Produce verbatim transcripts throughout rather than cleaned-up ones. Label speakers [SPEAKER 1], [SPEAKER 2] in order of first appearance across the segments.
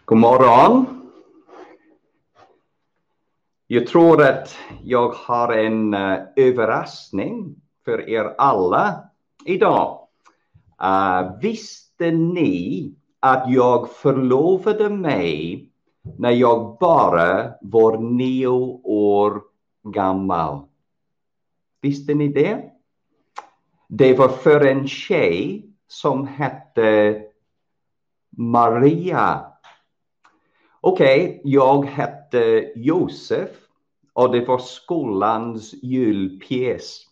[SPEAKER 1] God morgon. Jag tror att jag har en uh, överraskning för er alla idag. Uh, visste ni att jag förlovade mig när jag bara var nio år gammal? Visste ni det? Det var för en tjej som hette Maria. Okej, okay, jag hette Josef och det var skolans julpjäs.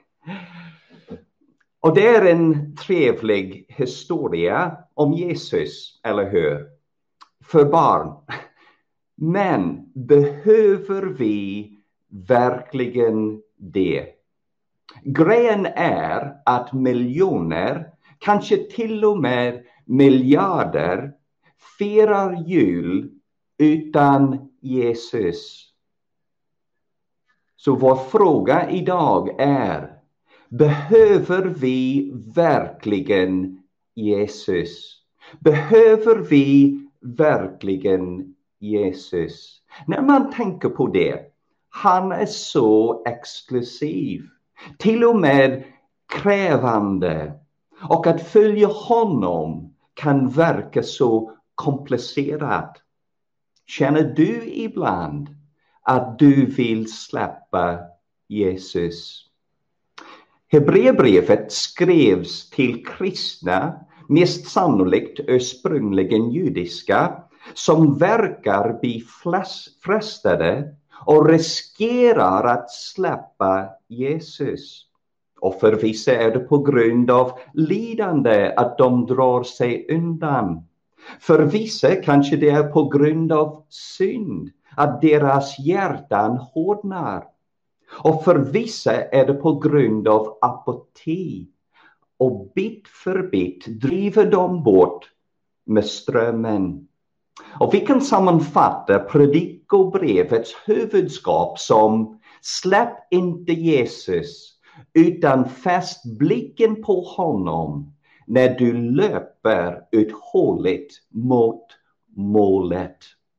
[SPEAKER 1] Och det är en trevlig historia om Jesus, eller hur? För barn. Men behöver vi verkligen det? Grejen är att miljoner, kanske till och med miljarder, firar jul utan Jesus. Så vår fråga idag är: behöver vi verkligen Jesus? Behöver vi verkligen Jesus? När man tänker på det, han är så exklusiv, till och med krävande, och att följa honom kan verka så komplicerat. Känner du ibland att du vill släppa Jesus? Hebreerbrevet skrevs till kristna, mest sannolikt ursprungligen judiska, som verkar bli frestade och riskerar att släppa Jesus. Och för vissa är det på grund av lidande att de drar sig undan. För vissa kanske det är på grund av synd att deras hjärtan hårdnar. Och för vissa är det på grund av apati. Och bit för bit driver de bort med strömmen. Och vi kan sammanfatta predikobrevets huvudskap som: släpp inte Jesus, utan fäst blicken på honom när du löper uthålligt mot målet.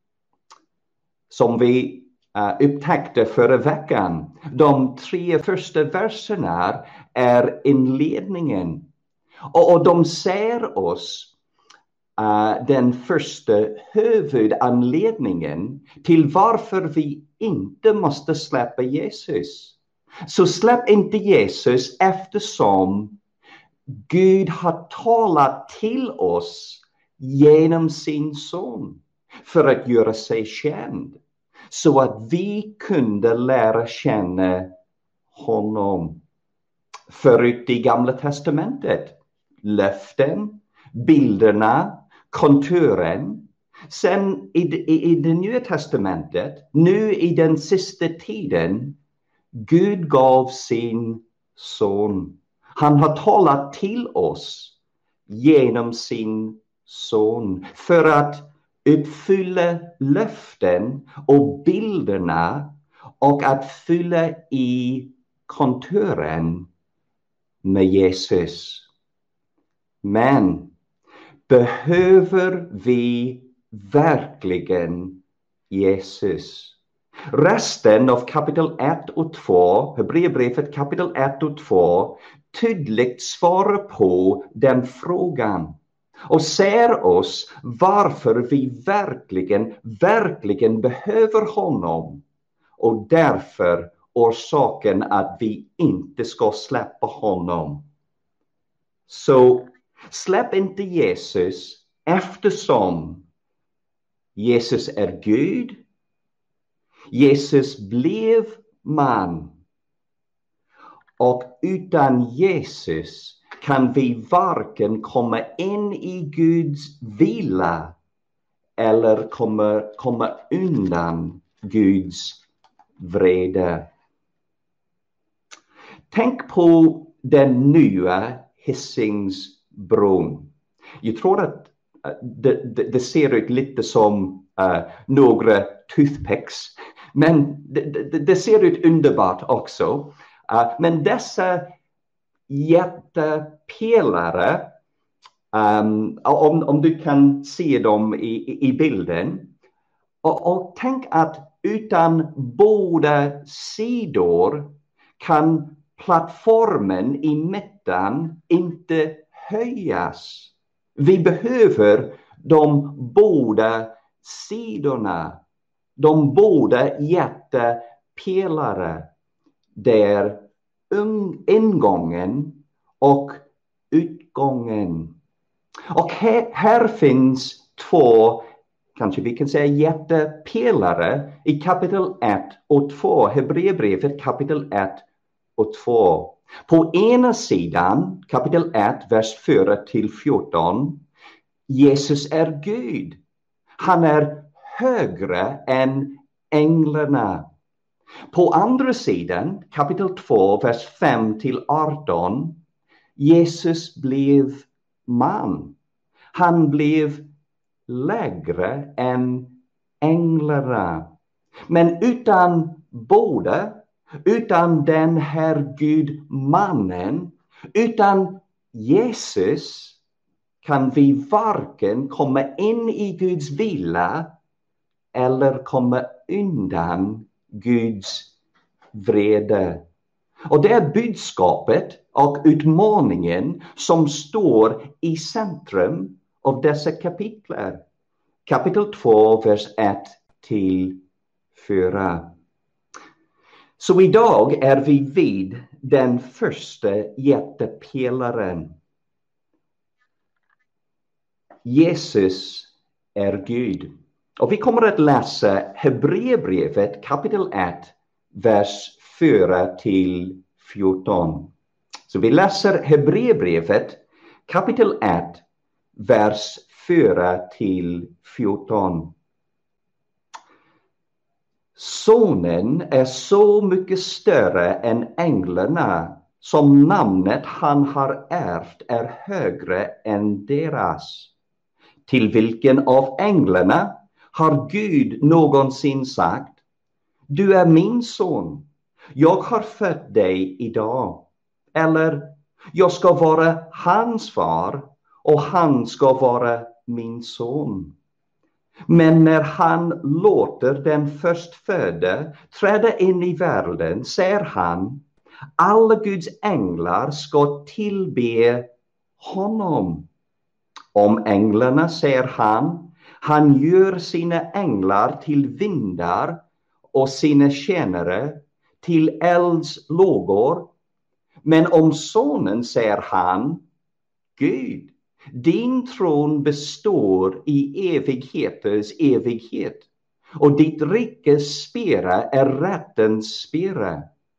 [SPEAKER 1] Som vi uh, upptäckte förra veckan, de tre första verserna är inledningen. Och, och de ser oss uh, den första huvudanledningen till varför vi inte måste släppa Jesus. Så släpp inte Jesus eftersom Gud har talat till oss genom sin son för att göra sig känd, så att vi kunde lära känna honom. Förut i Gamla testamentet, löften, bilderna, konturen. Sen i, i, i det Nya testamentet, nu i den sista tiden, Gud gav sin son. Han har talat till oss genom sin son för att uppfylla löften och bilderna och att fylla i konturen med Jesus. Men behöver vi verkligen Jesus? Resten av kapitel ett och två, Hebreerbrevet kapitel ett och två, tydligt svarar på den frågan och ser oss varför vi verkligen, verkligen behöver honom, och därför orsaken att vi inte ska släppa honom. Så släpp inte Jesus eftersom Jesus är Gud. Jesus blev man. Och utan Jesus kan vi varken komma in i Guds vila eller komma, komma undan Guds vrede. Tänk på den nya Hisingsbron. Jag tror att det, det, det ser ut lite som uh, några toothpicks. Men det, det, det ser ut underbart också. Uh, men dessa jättepelare Um, om, om du kan se dem i, i bilden. Och, och tänk att utan båda sidor kan plattformen i mitten inte höjas. Vi behöver de båda sidorna. De båda jättepelare där ingången och utgången. Och här, här finns två, kanske vi kan säga jättepelare i kapitel ett och två. Hebreerbrevet kapitel ett och två. På ena sidan, kapitel ett, vers fyra till fjorton. Jesus är Gud. Han är högre än änglarna. På andra sidan, kapitel två, vers fem till arton. Jesus blev man. Han blev lägre än änglarna. Men utan båda, utan den här Gud mannen, utan Jesus kan vi varken komma in i Guds vilja eller komma undan Guds vrede. Och det är budskapet och utmaningen som står i centrum av dessa kapitler. Kapitel två, vers ett till fyra. Så idag är vi vid den första jättepelaren. Jesus är Gud. Och vi kommer att läsa Hebreerbrevet kapitel ett, vers fyra till fjorton. Så vi läser Hebreerbrevet kapitel ett, vers fyra till fjorton. Sonen är så mycket större än änglarna, som namnet han har ärvt är högre än deras. Till vilken av änglarna har Gud någonsin sagt: du är min son, jag har fött dig idag. Eller, jag ska vara hans far och han ska vara min son. Men när han låter den förstfödde träda in i världen, säger han: alla Guds änglar ska tillbe honom. Om änglarna säger han: han gör sina änglar till vindar och sina tjänare till eldslågor. Men om sonen säger han: Gud, din tron består i evigheters evighet, och ditt rikes spira är rättens spira.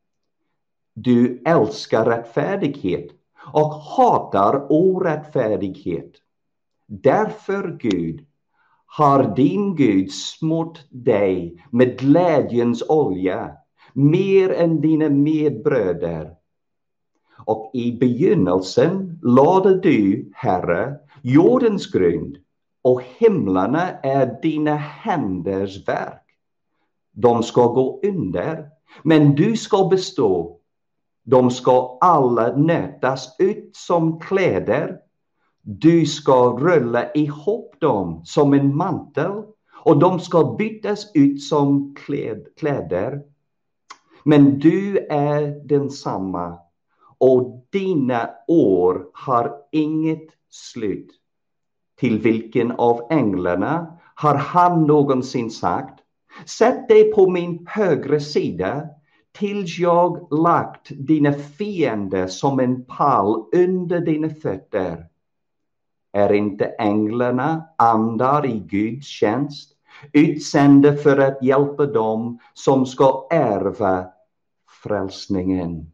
[SPEAKER 1] Du älskar rättfärdighet och hatar orättfärdighet. Därför, Gud, har din Gud smort dig med glädjens olja, mer än dina medbröder. Och i begynnelsen lade du, Herre, jordens grund, och himlarna är dina händers verk. De ska gå under, men du ska bestå. De ska alla nötas ut som kläder. Du ska rulla ihop dem som en mantel, och de ska bytas ut som kläd, kläder. Men du är densamma, och dina år har inget slut. Till vilken av änglarna har han någonsin sagt: sätt dig på min högra sida, tills jag lagt dina fiender som en pall under dina fötter. Är inte änglarna andar i Guds tjänst, utsända för att hjälpa dem som ska ärva frälsningen?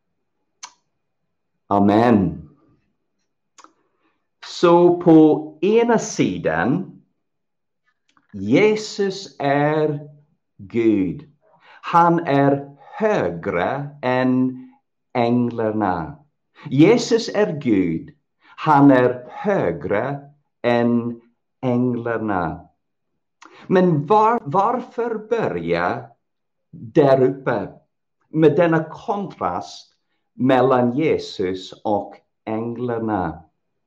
[SPEAKER 1] Amen. Så på ena sidan, Jesus är Gud. Han är högre än änglarna. Jesus är Gud. Han är högre än änglarna. Men var, varför börja där uppe med denna kontrast mellan Jesus och änglarna?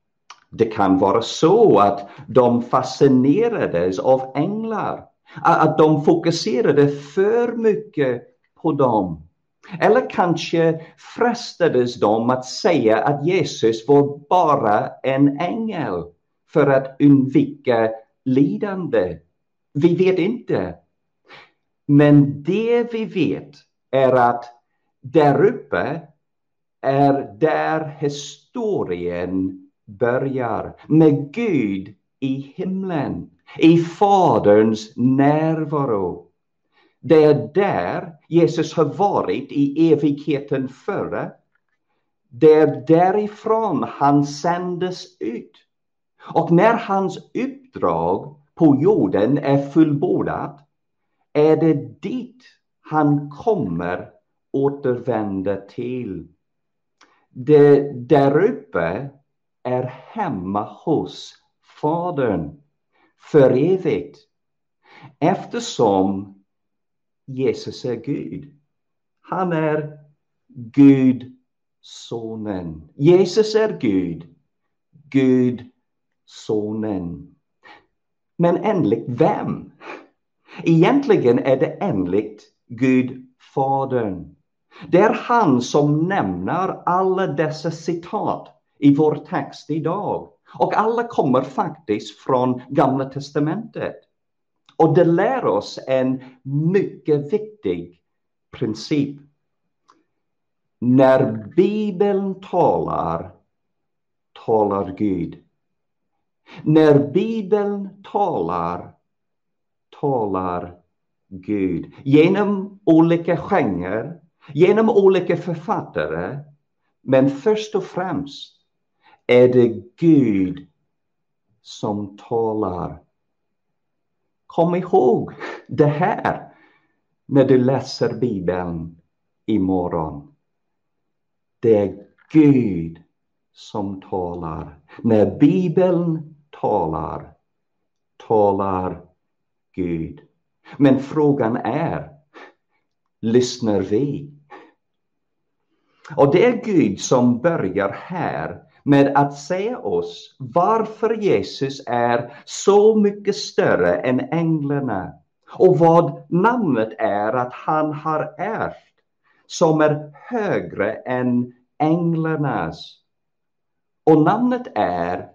[SPEAKER 1] Det kan vara så att de fascinerades av änglar, att de fokuserade för mycket på dem. Eller kanske frestades de att säga att Jesus var bara en ängel för att undvika lidande. Vi vet inte. Men det vi vet är att där uppe är där historien börjar, med Gud i himlen, i Faderns närvaro. Det är där Jesus har varit i evigheten före. Det är därifrån han sändes ut. Och när hans uppdrag på jorden är fullbordat, är det dit han kommer återvända till. Det där uppe är hemma hos Fadern för evigt. Eftersom Jesus är Gud. Han är Gud sonen. Jesus är Gud. Gud sonen. Men enligt vem? Egentligen är det enligt Gud Fadern. Det är han som nämner alla dessa citat i vår text idag. Och alla kommer faktiskt från Gamla testamentet. Och det lär oss en mycket viktig princip. När Bibeln talar, talar Gud. När Bibeln talar, talar Gud. Genom olika genrer, genom olika författare. Men först och främst är det Gud som talar. Kom ihåg det här när du läser Bibeln imorgon. Det är Gud som talar. När Bibeln talar, talar Gud. Men frågan är, lyssnar vi? Och det är Gud som börjar här med att säga oss varför Jesus är så mycket större än änglarna. Och vad namnet är att han har ärvt som är högre än änglarnas. Och namnet är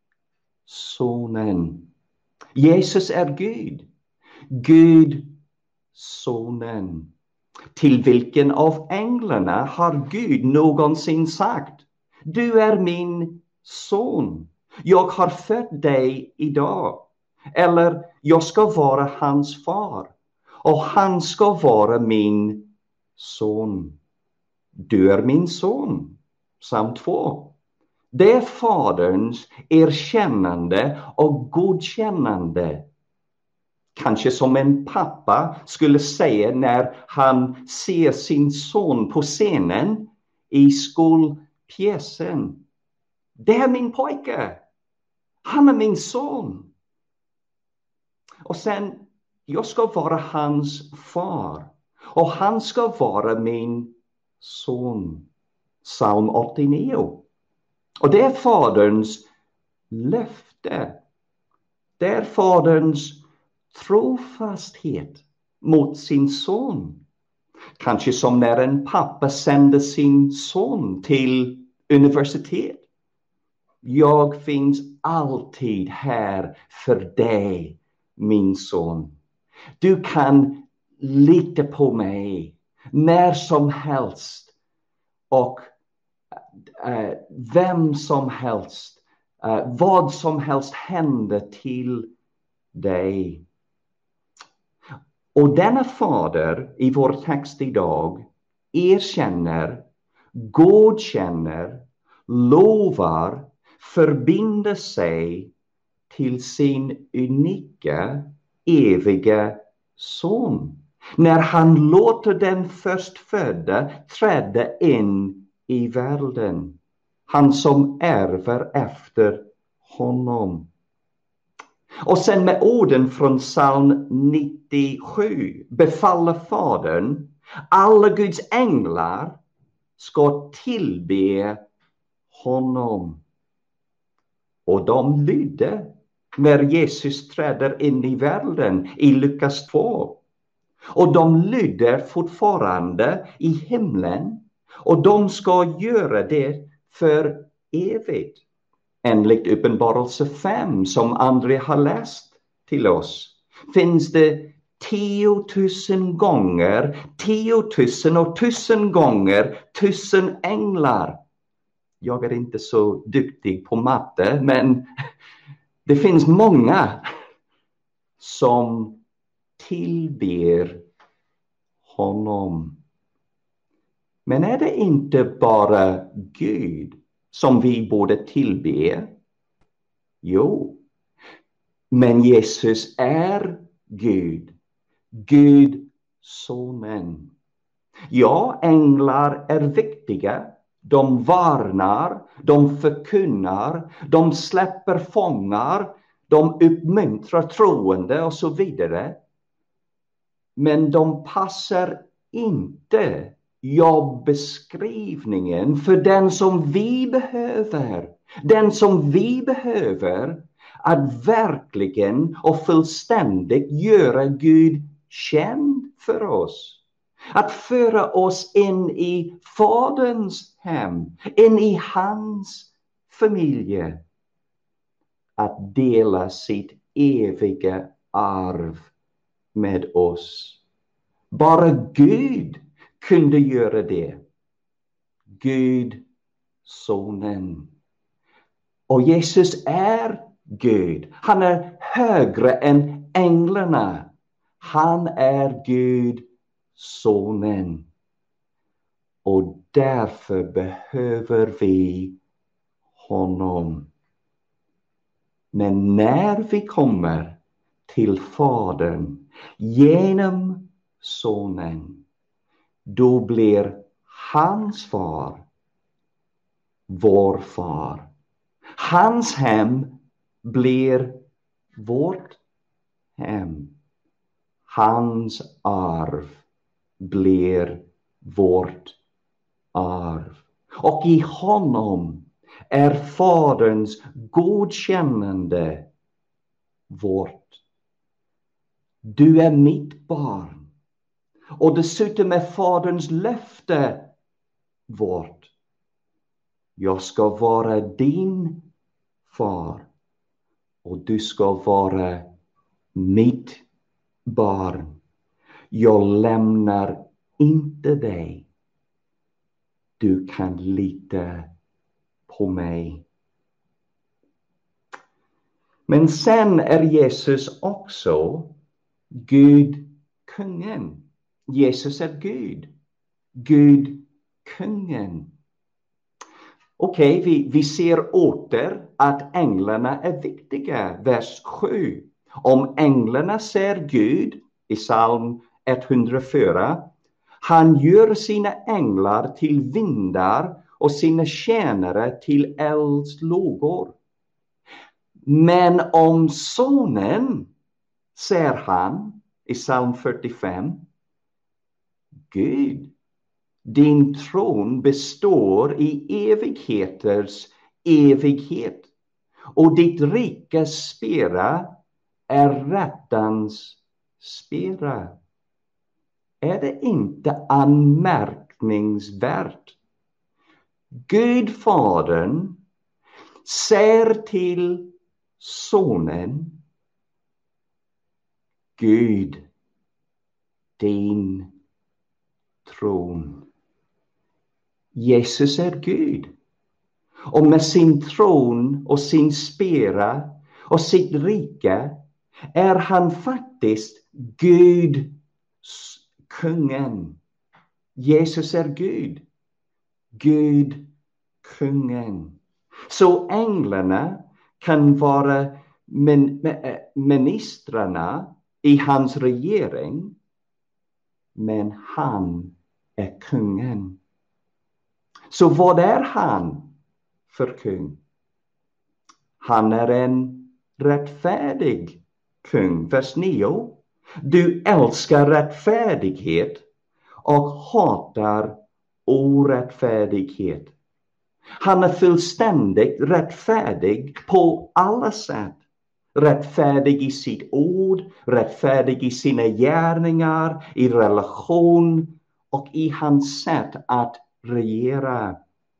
[SPEAKER 1] Sonen. Jesus är Gud. Gud sonen. Till vilken av änglarna har Gud någonsin sagt: du är min son. Jag har fött dig idag. Eller jag ska vara hans far. Och han ska vara min son. Du är min son. Psalm två. Det är faderns erkännande och godkännande. Kanske som en pappa skulle säga när han ser sin son på scenen i skolpjäsen. Det är min pojke. Han är min son. Och sen, jag ska vara hans far. Och han ska vara min son. Psalm åttionio. Och det är faderns löfte. Det är faderns trofasthet mot sin son. Kanske som när en pappa sänder sin son till universitet. Jag finns alltid här för dig, min son. Du kan lita på mig när som helst. Och uh, vem som helst, uh, vad som helst händer till dig. Och denna fader i vår text idag erkänner, godkänner, lovar, förbinder sig till sin unika, eviga son. När han låter den förstfödda träda in i världen. Han som ärver efter honom. Och sen med orden från psalm nittiosju befaller fadern alla Guds änglar ska tillbe honom. Och de lydde när Jesus träder in i världen i Lukas två. Och de lyder fortfarande i himlen. Och de ska göra det för evigt. Enligt Uppenbarelse fem som André har läst till oss. Finns det tiotusen gånger, tiotusen och tusen gånger, tusen änglar. Jag är inte så duktig på matte, men det finns många som tillber honom. Men är det inte bara Gud som vi borde tillbe? Jo, men Jesus är Gud, Gud sonen. Ja, änglar är viktiga. De varnar, de förkunnar, de släpper fångar, de uppmuntrar troende och så vidare. Men de passar inte jobbeskrivningen för den som vi behöver. Den som vi behöver att verkligen och fullständigt göra Gud känd för oss. Att föra oss in i Faderns hem, in i hans familj. Att dela sitt eviga arv med oss. Bara Gud kunde göra det. Gud, sonen. Och Jesus är Gud. Han är högre än änglarna. Han är Gud, sonen. Och därför behöver vi honom. Men när vi kommer till Fadern genom sonen, då blir hans far vår far. Hans hem blir vårt hem. Hans arv blir vårt arv. Och i honom är Faderns godkännande vårt. Du är mitt barn. Och dessutom är Faderns löfte vårt. Jag ska vara din far. Och du ska vara mitt barn. Jag lämnar inte dig. Du kan lita på mig. Men sen är Jesus också Gud kungen. Jesus är Gud. Gud kungen. Okej, okay, vi, vi ser åter att änglarna är viktiga. Vers sju. Om änglarna ser Gud i psalm etthundrafyra. Han gör sina änglar till vindar och sina tjänare till eldslågor. Men om sonen ser han i psalm fyrtiofem. Gud, din tron består i evigheters evighet. Och ditt rikes spira är rättans spira. Är det inte anmärkningsvärt? Gud Fadern ser till sonen. Gud, din tron. Jesus är Gud. Och med sin tron och sin spira och sitt rike är han faktiskt Gud kungen. Jesus är Gud. Gud kungen. Så änglarna kan vara min, ministrarna i hans regering. Men han är kungen. Så vad är han för kung? Han är en rättfärdig kung. Vers nio. Du älskar rättfärdighet och hatar orättfärdighet. Han är fullständigt rättfärdig på alla sätt. Rättfärdig i sitt ord, rättfärdig i sina gärningar, i relation och i hans sätt att regera.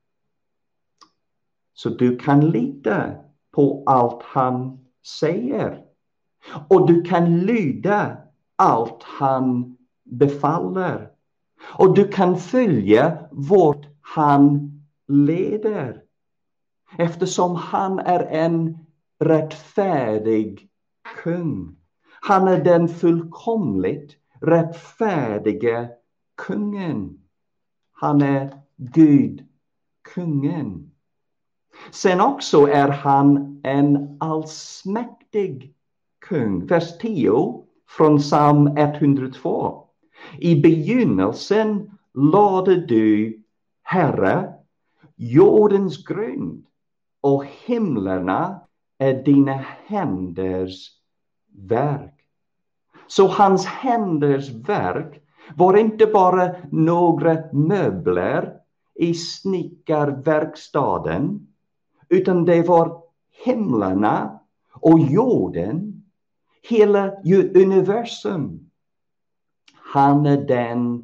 [SPEAKER 1] Så du kan lita på allt han säger. Och du kan lyda allt han befaller. Och du kan följa vart han leder. Eftersom han är en rättfärdig kung. Han är den fullkomligt rättfärdiga kungen. Han är Gud, kungen. Sen också är han en allsmäktig kung. Vers tio från psalm etthundratvå. I begynnelsen lade du, Herre, jordens grund, och himlarna är dina händers verk. Så hans händers verk var inte bara några möbler i snickarverkstaden, utan det var himlarna och jorden, hela universum. Han är den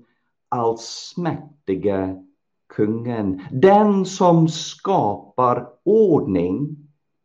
[SPEAKER 1] allsmäktiga kungen, den som skapar ordning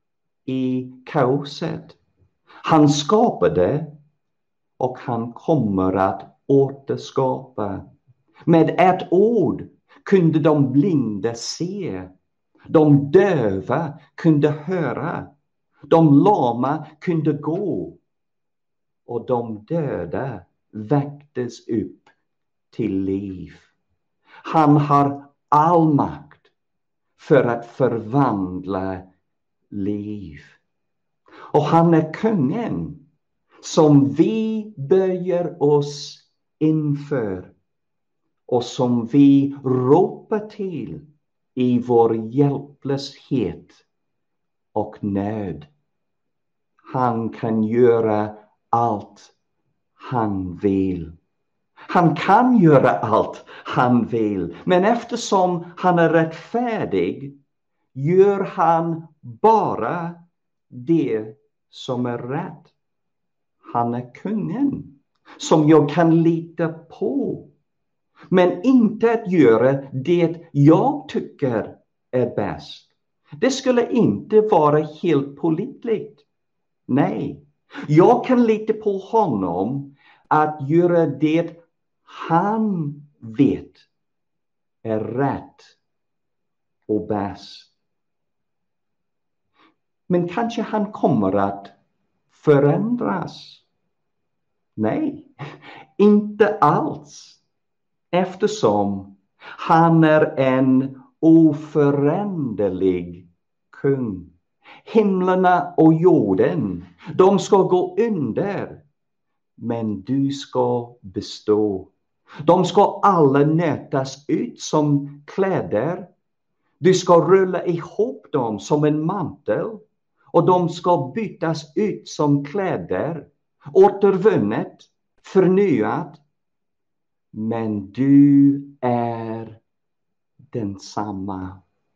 [SPEAKER 1] i kaoset. Han skapade och han kommer att återskapa. Med ett ord kunde de blinda se. De döva kunde höra. De lama kunde gå. Och de döda väcktes upp till liv. Han har all makt för att förvandla liv. Och han är kungen som vi böjer oss inför och som vi ropar till i vår hjälplöshet och nöd. Han kan göra allt han vill. Han kan göra allt han vill. Men eftersom han är rättfärdig gör han bara det som är rätt. Han är kungen som jag kan lita på. Men inte att göra det jag tycker är bäst. Det skulle inte vara helt pålitligt. Nej, jag kan lita på honom att göra det han vet är rätt och bäst. Men kanske han kommer att förändras. Nej, inte alls. Eftersom han är en oföränderlig kung. Himlarna och jorden, de ska gå under. Men du ska bestå. De ska alla nötas ut som kläder. Du ska rulla ihop dem som en mantel. Och de ska bytas ut som kläder. Återvunnet, förnyat. Men du är densamma.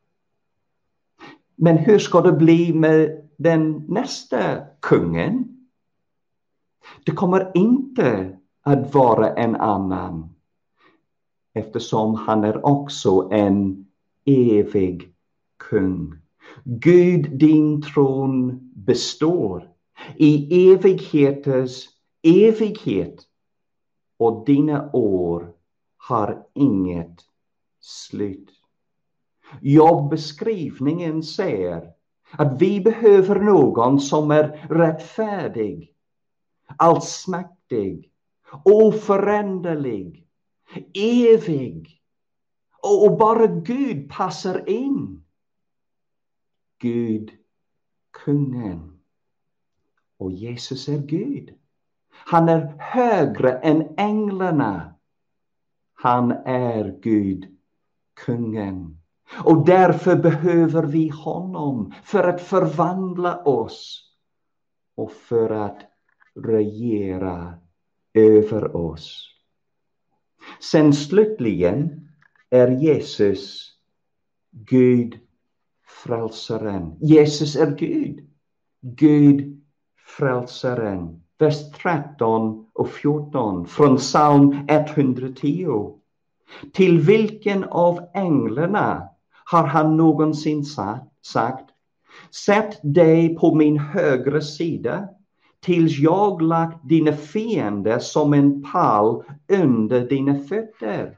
[SPEAKER 1] Men hur ska det bli med den nästa kungen? Det kommer inte att vara en annan. Eftersom han är också en evig kung. Gud, din tron består i evigheters evighet. Och dina år har inget slut. Jobbeskrivningen säger att vi behöver någon som är rättfärdig, allsmäktig, oföränderlig, evig. Och bara Gud passar in. Gud, kungen. Och Jesus är Gud. Han är högre än änglarna. Han är Gud, kungen. Och därför behöver vi honom för att förvandla oss och för att regera över oss. Sen slutligen är Jesus Gud frälsaren. Jesus är Gud. Gud frälsaren. Vers tretton och fjorton från psalm etthundratio. Till vilken av änglarna har han någonsin sagt: sätt dig på min högra sida tills jag lagt dina fiender som en pall under dina fötter?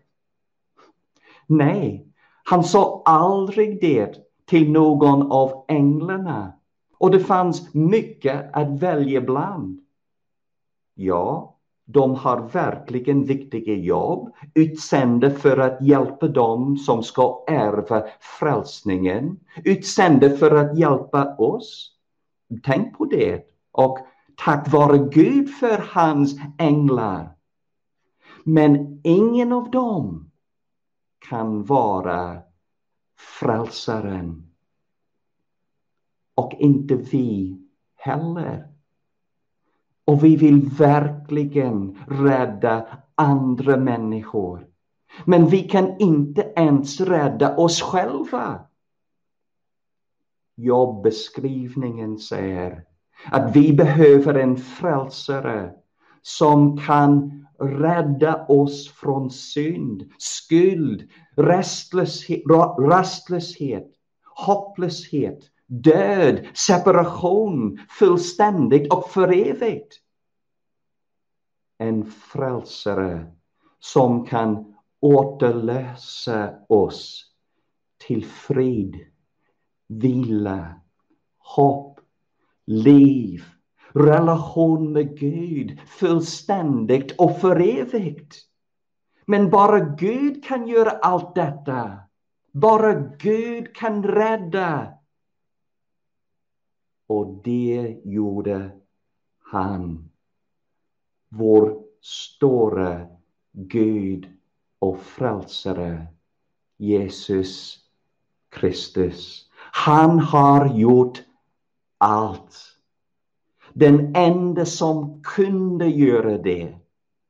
[SPEAKER 1] Nej, han sa aldrig det till någon av änglarna. Och det fanns mycket att välja bland. Ja, de har verkligen viktiga jobb, utsända för att hjälpa dem som ska ärva frälsningen, utsända för att hjälpa oss. Tänk på det. Och tack vare Gud för hans änglar. Men ingen av dem kan vara frälsaren. Och inte vi heller. Och vi vill verkligen rädda andra människor. Men vi kan inte ens rädda oss själva. Jobbeskrivningen säger att vi behöver en frälsare som kan rädda oss från synd, skuld, rastlöshet, rastlöshet, hopplöshet, död, separation, fullständigt och för evigt. En frälsare som kan återlösa oss till frid, vila, hopp, liv, relation med Gud, fullständigt och för evigt. Men bara Gud kan göra allt detta. Bara Gud kan rädda. Och det gjorde han. Vår stora Gud och frälsare, Jesus Kristus. Han har gjort allt. Den enda som kunde göra det.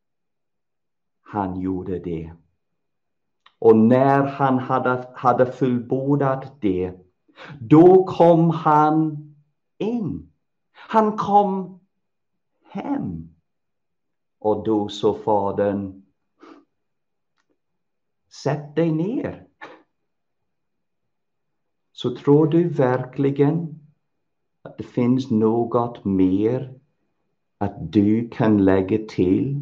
[SPEAKER 1] Han gjorde det. Och när han hade, hade fullbordat det, då kom han in. Han kom hem. Och då sa fadern: sätt dig ner. Så tror du verkligen att det finns något mer att du kan lägga till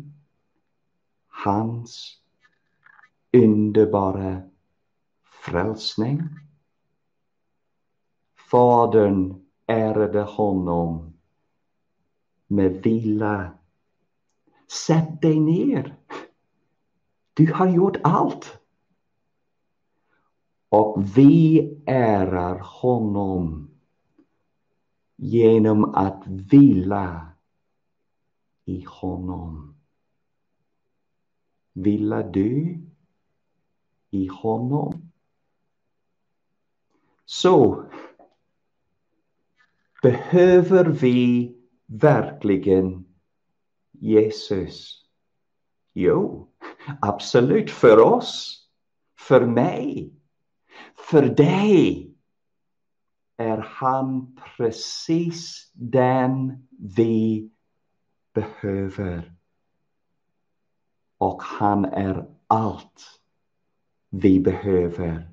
[SPEAKER 1] hans underbara frälsning? Fadern ärade honom med vila. Sätt dig ner. Du har gjort allt. Och vi ärar honom genom att vila i honom. Vilar du i honom? Så behöver vi verkligen Jesus? Jo, absolut, för oss, för mig, för dig är han precis den vi behöver. Och han är allt vi behöver.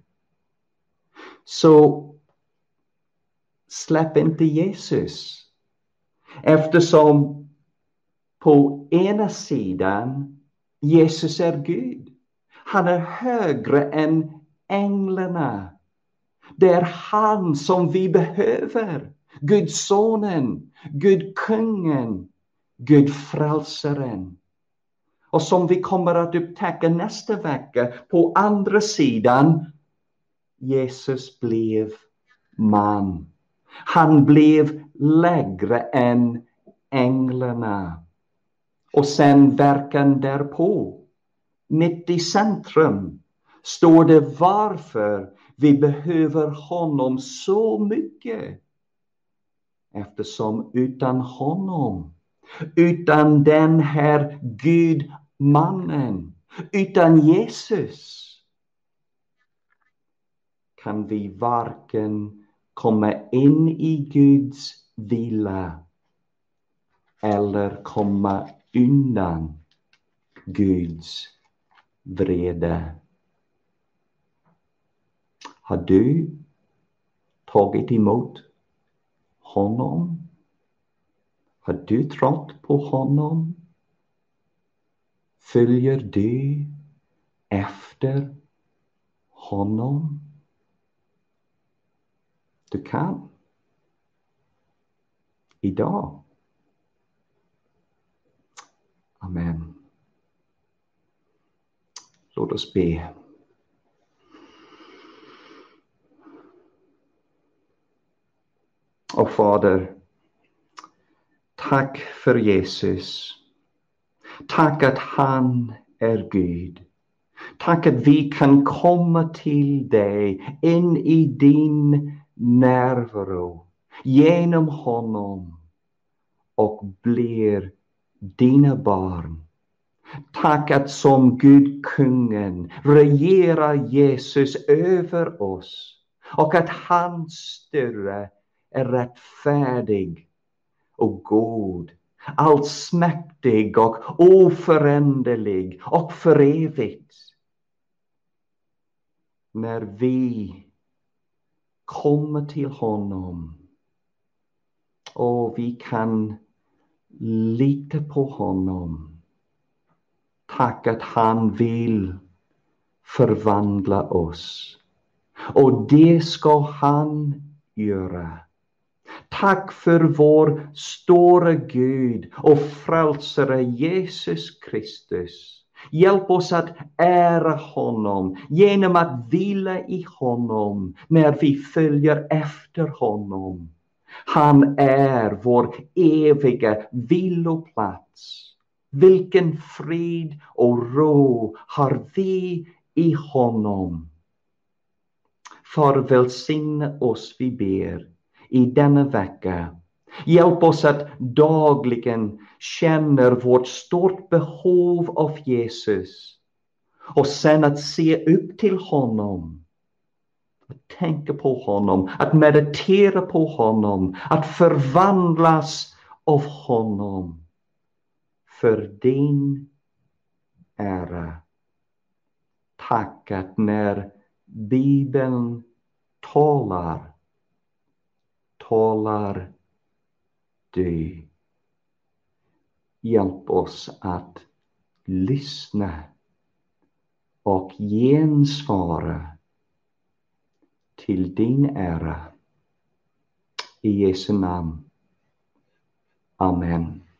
[SPEAKER 1] Så släpp inte Jesus. Eftersom på ena sidan Jesus är Gud. Han är högre än änglarna. Det är han som vi behöver. Gud sonen, Gud kungen, Gud frälsaren. Och som vi kommer att upptäcka nästa vecka, på andra sidan, Jesus blev man. Han blev lägre än änglarna. Och sen verkan därpå, mitt i centrum, står det varför vi behöver honom så mycket. Eftersom utan honom, utan den här Gud mannen, utan Jesus, kan vi varken komma in i Guds vila eller komma undan Guds vrede. Har du tagit emot honom? Har du trott på honom? Följer du efter honom? Du kan. Idag. Amen. Låt oss be. Och Fader, tack för Jesus. Tack att han är Gud. Tack att vi kan komma till dig, in i din närvaro, genom honom och blir dina barn. Tack att som Gud kungen regerar Jesus över oss och att hans större är rättfärdig och god, allsmäktig och oföränderlig och för evigt. När vi kommer till honom och vi kan lita på honom. Tack att han vill förvandla oss. Och det ska han göra. Tack för vår stora Gud och frälsare Jesus Kristus. Hjälp oss att ära honom genom att vila i honom när vi följer efter honom. Han är vår eviga viloplats. Vilken frid och ro har vi i honom. Far, välsigna oss, vi ber, i denna vecka. Hjälp oss att dagligen känna vårt stort behov av Jesus. Och sen att se upp till honom. Att tänka på honom. Att meditera på honom. Att förvandlas av honom. För din ära. Tack att när Bibeln talar, talar du. Hjälp oss att lyssna och gensvara till din ära. I Jesu namn. Amen.